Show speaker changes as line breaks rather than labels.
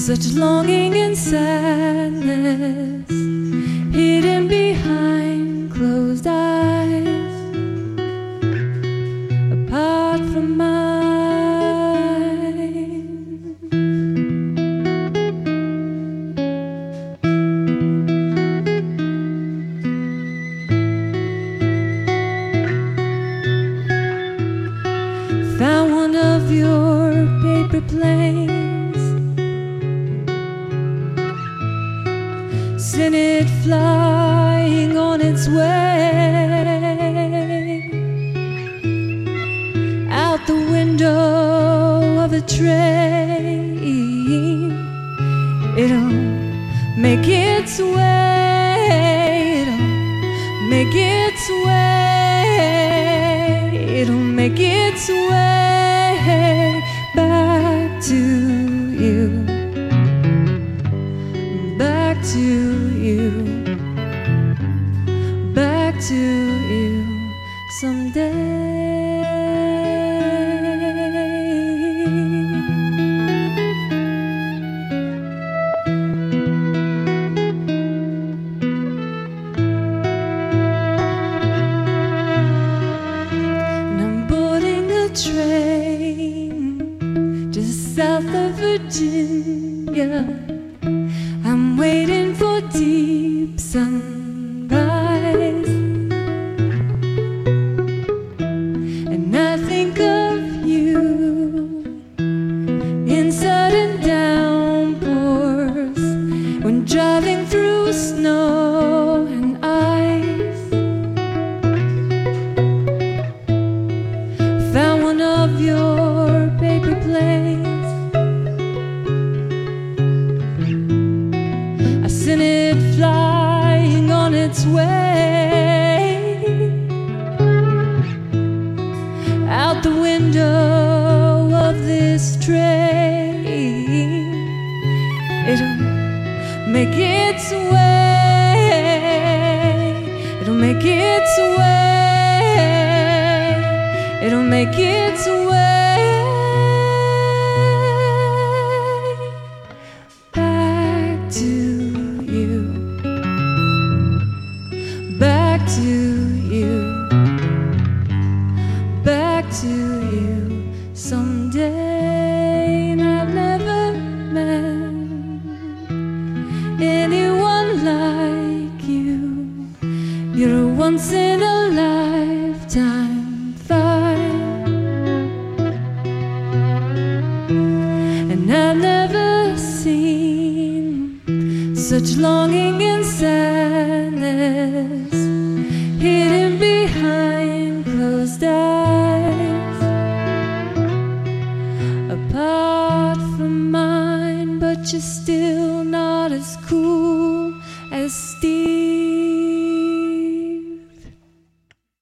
such longing and sadness hidden behind closed eyes, apart from mine. Found one of your paper planes, sent it flying on its way, out the window of a train. It'll make its way, it'll make its way, it'll make its way back to you, back to you, back to you someday. Train just south of Virginia, I'm waiting for deep sunrise, and I think of you in sudden downpours, when driving through snow and ice. Found one of your paper planes, I sent it flying on its way, out the window of this train. It'll make its way, it'll make its way, it'll make its way back to you, back to you, back to you someday. And I've never met anyone like you. You're a once in a lifetime find, and I've never seen such longing and sadness hidden behind closed eyes, apart from mine. But you're still not as cool as steel.